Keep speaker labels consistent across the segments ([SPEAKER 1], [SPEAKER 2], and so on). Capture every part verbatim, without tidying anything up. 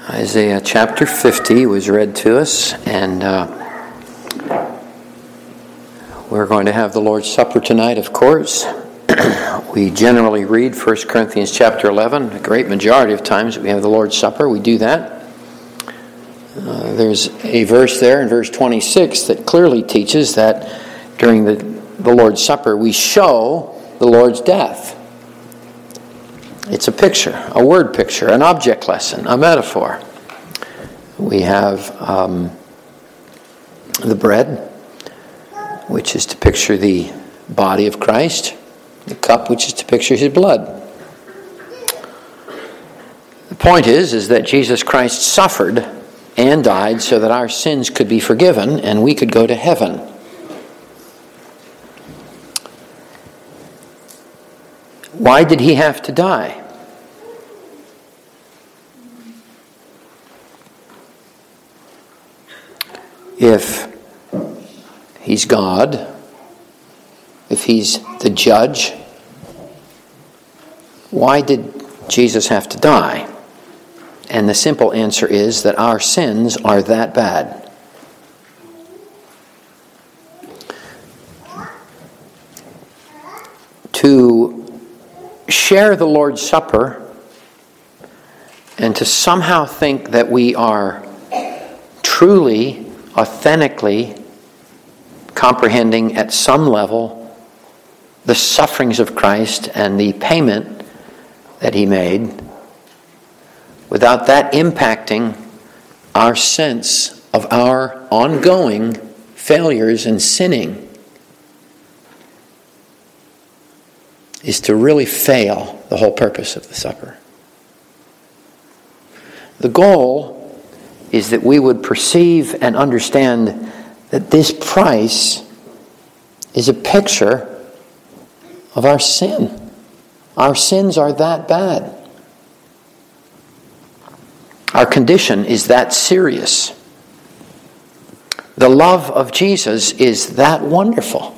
[SPEAKER 1] Isaiah chapter fifty was read to us, and uh, we're going to have the Lord's Supper tonight, of course. We generally read First Corinthians chapter eleven. A great majority of times we have the Lord's Supper. We do that. Uh, there's a verse there in verse twenty-six that clearly teaches that during the, the Lord's Supper we show the Lord's death. It's a picture, a word picture, an object lesson, a metaphor. We have um, the bread, which is to picture the body of Christ, the cup, which is to picture his blood. The point is, is that Jesus Christ suffered and died so that our sins could be forgiven and we could go to heaven. Why did he have to die? If he's God, if he's the judge, why did Jesus have to die? And the simple answer is that our sins are that bad. To share the Lord's Supper and to somehow think that we are truly, authentically comprehending at some level the sufferings of Christ and the payment that he made, without that impacting our sense of our ongoing failures and sinning, is to really fail the whole purpose of the supper. The goal is that we would perceive and understand that this price is a picture of our sin. Our sins are that bad. Our condition is that serious. The love of Jesus is that wonderful.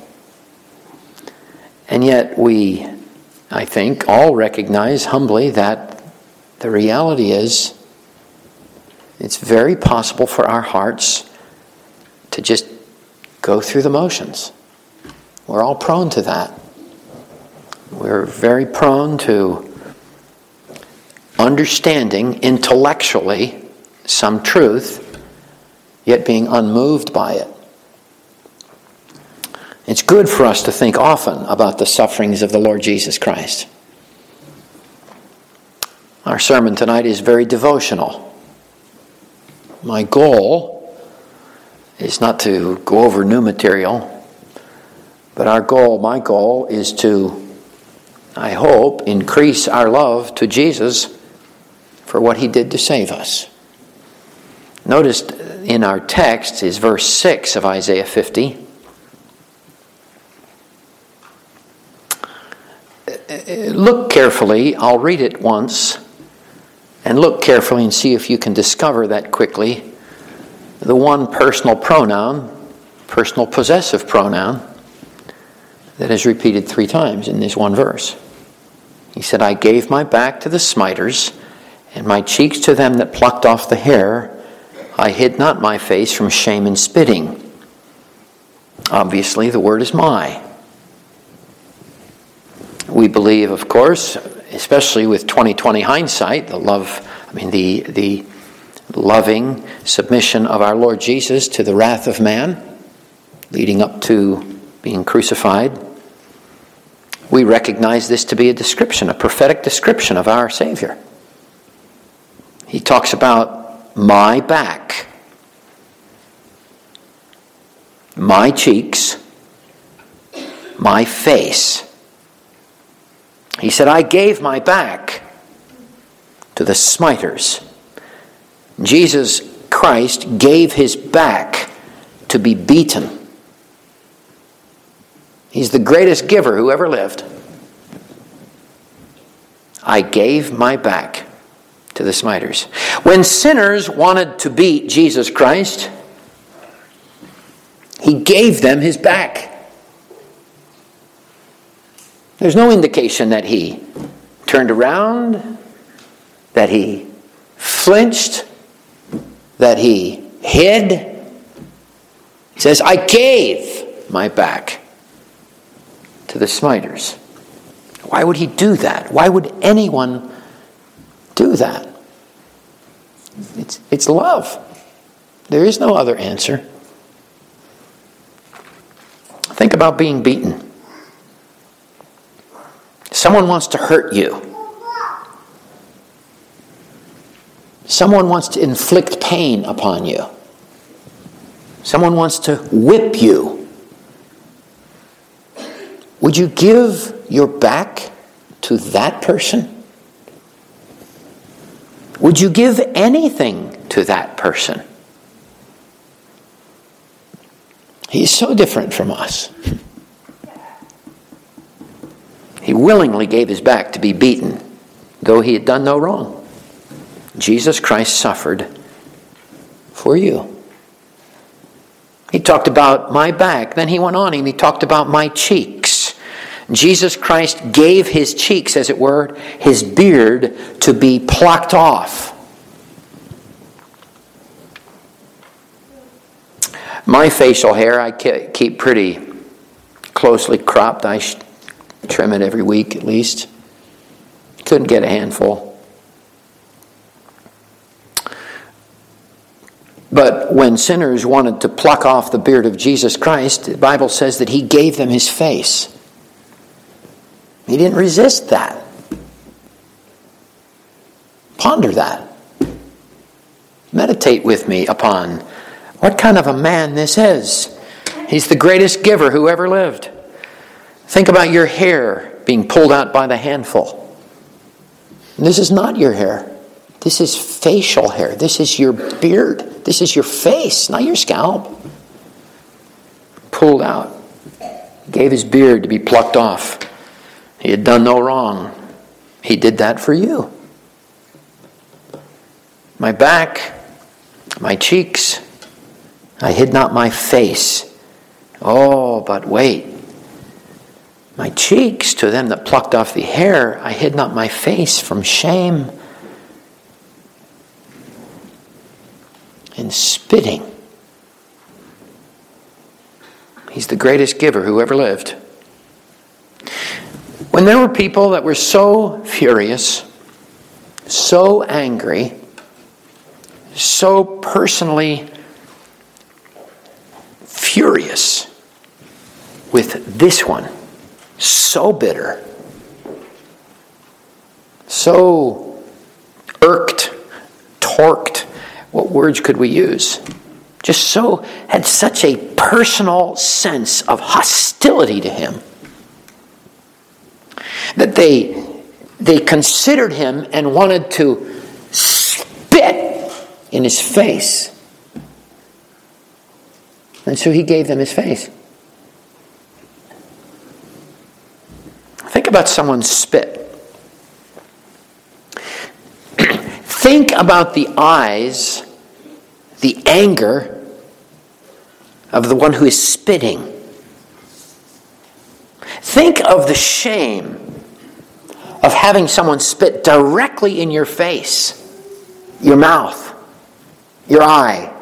[SPEAKER 1] And yet we, I think, all recognize humbly that the reality is it's very possible for our hearts to just go through the motions. We're all prone to that. We're very prone to understanding intellectually some truth, yet being unmoved by it. It's good for us to think often about the sufferings of the Lord Jesus Christ. Our sermon tonight is very devotional. My goal is not to go over new material, but our goal, my goal, is to, I hope, increase our love to Jesus for what he did to save us. Notice in our text is verse six of Isaiah fifty. Look carefully. I'll read it once. And look carefully and see if you can discover that quickly. The one personal pronoun, personal possessive pronoun, that is repeated three times in this one verse. He said, I gave my back to the smiters, and my cheeks to them that plucked off the hair. I hid not my face from shame and spitting. Obviously, the word is my. We believe, of course, especially with twenty twenty hindsight, the love, I mean, the the loving submission of our Lord Jesus to the wrath of man, leading up to being crucified. We recognize this to be a description, a prophetic description of our Savior. He talks about my back, my cheeks, my face. He said, I gave my back to the smiters. Jesus Christ gave his back to be beaten. He's the greatest giver who ever lived. I gave my back to the smiters. When sinners wanted to beat Jesus Christ, he gave them his back. There's no indication that he turned around, that he flinched, that he hid. He says, I gave my back to the smiters. Why would he do that? Why would anyone do that? It's, it's love. There is no other answer. Think about being beaten. Someone wants to hurt you. Someone wants to inflict pain upon you. Someone wants to whip you. Would you give your back to that person? Would you give anything to that person? He's so different from us. He willingly gave his back to be beaten, though he had done no wrong. Jesus Christ suffered for you. He talked about my back. Then he went on and he talked about my cheeks. Jesus Christ gave his cheeks, as it were, his beard to be plucked off. My facial hair I keep pretty closely cropped. I trim it every week at least. Couldn't get a handful. But when sinners wanted to pluck off the beard of Jesus Christ, the Bible says that he gave them his face. He didn't resist that. Ponder that. Meditate with me upon what kind of a man this is. He's the greatest giver who ever lived. Think about your hair being pulled out by the handful. And this is not your hair. This is facial hair. This is your beard. This is your face, not your scalp. Pulled out. Gave his beard to be plucked off. He had done no wrong. He did that for you. My back, my cheeks, I hid not my face. Oh, but wait. My cheeks, to them that plucked off the hair, I hid not my face from shame and spitting. He's the greatest giver who ever lived. When there were people that were so furious, so angry, so personally furious with this one, so bitter, so irked, torqued, what words could we use? Just so, had such a personal sense of hostility to him that they, they considered him and wanted to spit in his face. And so he gave them his face. Think about someone's spit. Think about the eyes, the anger of the one who is spitting. Think of the shame of having someone spit directly in your face, your mouth, your eye.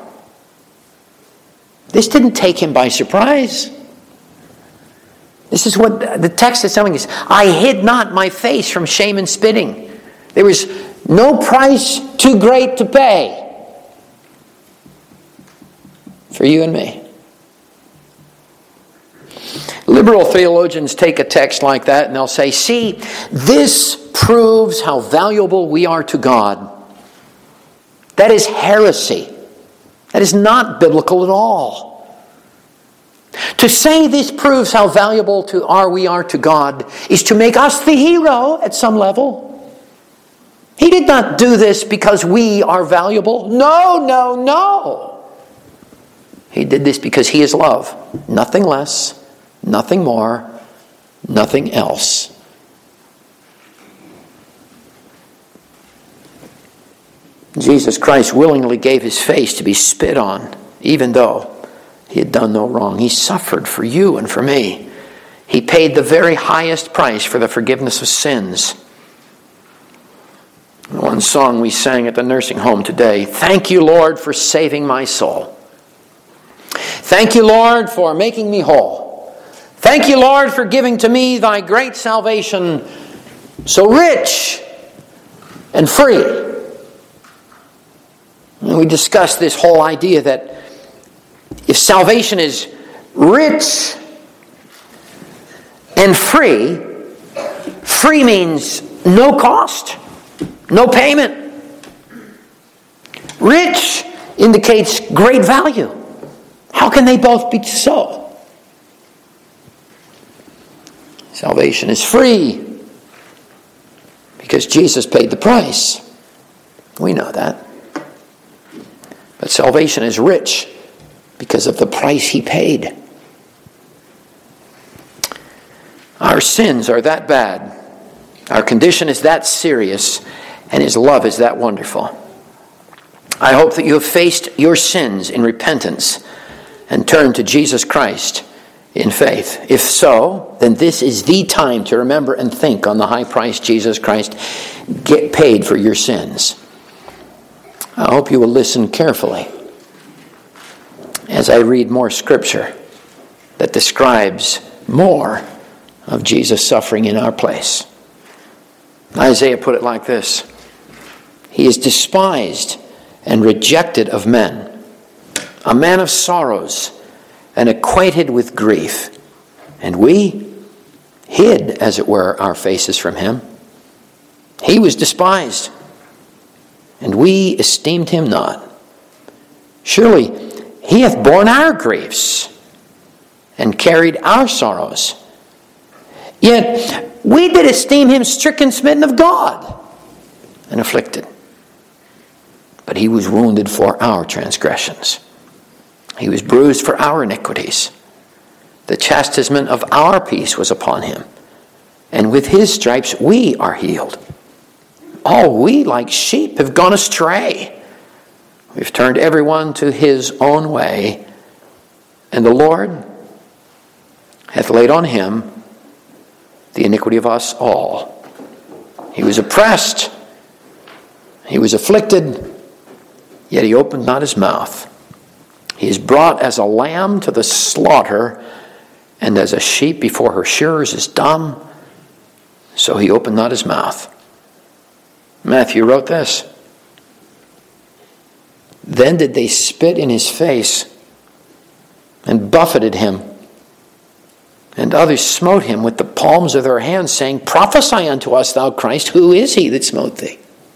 [SPEAKER 1] This didn't take him by surprise. This is what the text is telling us. I hid not my face from shame and spitting. There was no price too great to pay for you and me. Liberal theologians take a text like that and they'll say, see, this proves how valuable we are to God. That is heresy. That is not biblical at all. To say this proves how valuable to are we are to God is to make us the hero at some level. He did not do this because we are valuable. No, no, no. He did this because he is love. Nothing less, nothing more, nothing else. Jesus Christ willingly gave his face to be spit on, even though he had done no wrong. He suffered for you and for me. He paid the very highest price for the forgiveness of sins. One song we sang at the nursing home today, "Thank you, Lord, for saving my soul. Thank you, Lord, for making me whole. Thank you, Lord, for giving to me thy great salvation, so rich and free." And we discussed this whole idea that if salvation is rich and free, free means no cost, no payment. Rich indicates great value. How can they both be so? Salvation is free because Jesus paid the price. We know that. But salvation is rich because of the price he paid. Our sins are that bad. Our condition is that serious, and his love is that wonderful. I hope that you have faced your sins in repentance and turned to Jesus Christ in faith. If so, then this is the time to remember and think on the high price Jesus Christ get paid for your sins. I hope you will listen carefully as I read more scripture that describes more of Jesus suffering in our place. Isaiah put it like this: "He is despised and rejected of men, a man of sorrows and acquainted with grief. And we hid, as it were, our faces from him. He was despised, and we esteemed him not. Surely he hath borne our griefs and carried our sorrows. Yet we did esteem him stricken, smitten of God, and afflicted. But he was wounded for our transgressions. He was bruised for our iniquities. The chastisement of our peace was upon him, and with his stripes we are healed. All we like sheep have gone astray. We've turned everyone to his own way, and the Lord hath laid on him the iniquity of us all. He was oppressed, he was afflicted, yet he opened not his mouth. He is brought as a lamb to the slaughter, and as a sheep before her shearers is dumb, so he opened not his mouth." Matthew wrote this: "Then did they spit in his face and buffeted him. And others smote him with the palms of their hands, saying, Prophesy unto us, thou Christ, who is he that smote thee?"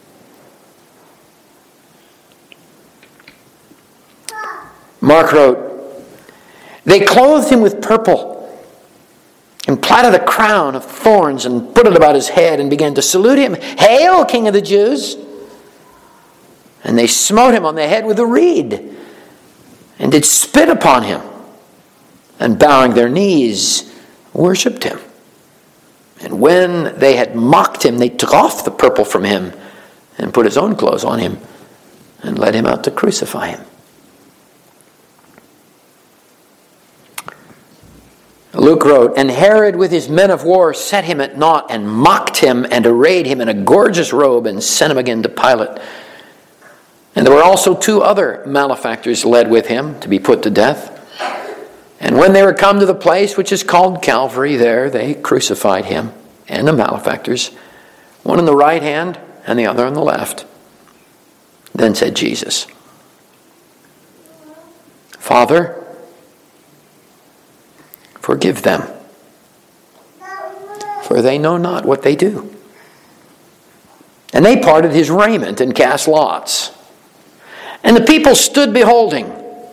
[SPEAKER 1] Mark wrote, "They clothed him with purple and plaited a crown of thorns and put it about his head and began to salute him. Hail, King of the Jews! And they smote him on the head with a reed and did spit upon him, and bowing their knees, worshipped him. And when they had mocked him, they took off the purple from him and put his own clothes on him and led him out to crucify him." Luke wrote, "And Herod with his men of war set him at naught and mocked him and arrayed him in a gorgeous robe and sent him again to Pilate. And there were also two other malefactors led with him to be put to death. And when they were come to the place which is called Calvary, there they crucified him and the malefactors, one on the right hand and the other on the left. Then said Jesus, Father, forgive them, for they know not what they do. And they parted his raiment and cast lots. And the people stood beholding.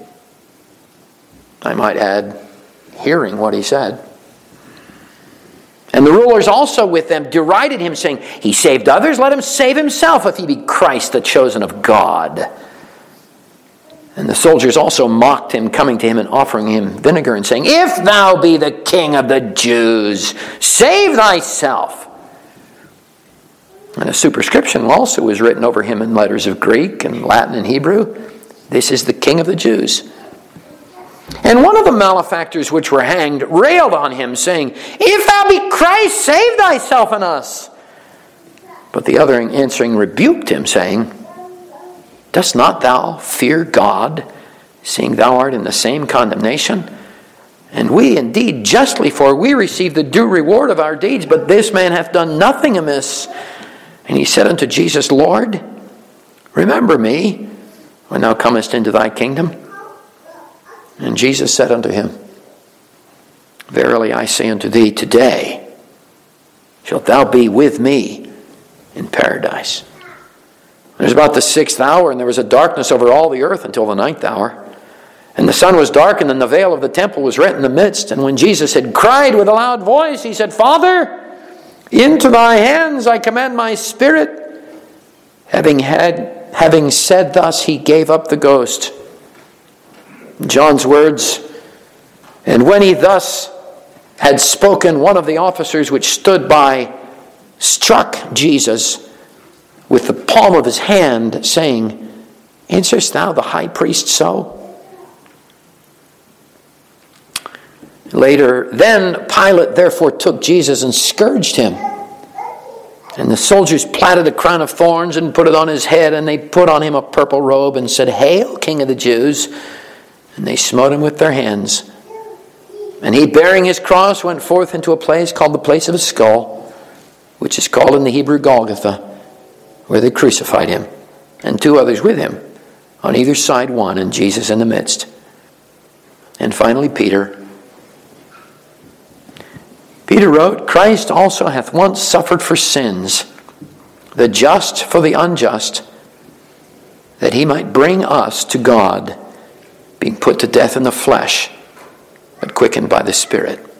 [SPEAKER 1] I might add, hearing what he said. And the rulers also with them derided him, saying, He saved others, let him save himself, if he be Christ, the chosen of God. And the soldiers also mocked him, coming to him and offering him vinegar, and saying, If thou be the King of the Jews, save thyself. And a superscription also was written over him in letters of Greek and Latin and Hebrew. This is the King of the Jews. And one of the malefactors which were hanged railed on him, saying, If thou be Christ, save thyself and us. But the other answering rebuked him, saying, Dost not thou fear God, seeing thou art in the same condemnation? And we indeed justly, for we receive the due reward of our deeds, but this man hath done nothing amiss. And he said unto Jesus, Lord, remember me when thou comest into thy kingdom. And Jesus said unto him, Verily I say unto thee, today shalt thou be with me in paradise. It was about the sixth hour, and there was a darkness over all the earth until the ninth hour. And the sun was darkened, and the veil of the temple was rent in the midst. And when Jesus had cried with a loud voice, he said, Father, into thy hands I commend my spirit. Having had, having said thus, he gave up the ghost. John's words, and when he thus had spoken, one of the officers which stood by struck Jesus with the palm of his hand, saying, Answerest thou the high priest so? Later, then Pilate therefore took Jesus and scourged him. And the soldiers platted a crown of thorns and put it on his head, and they put on him a purple robe and said, Hail, King of the Jews! And they smote him with their hands. And he, bearing his cross, went forth into a place called the place of a skull, which is called in the Hebrew Golgotha, where they crucified him, and two others with him, on either side one, and Jesus in the midst. And finally Peter. Peter wrote, Christ also hath once suffered for sins, the just for the unjust, that he might bring us to God, being put to death in the flesh, but quickened by the Spirit.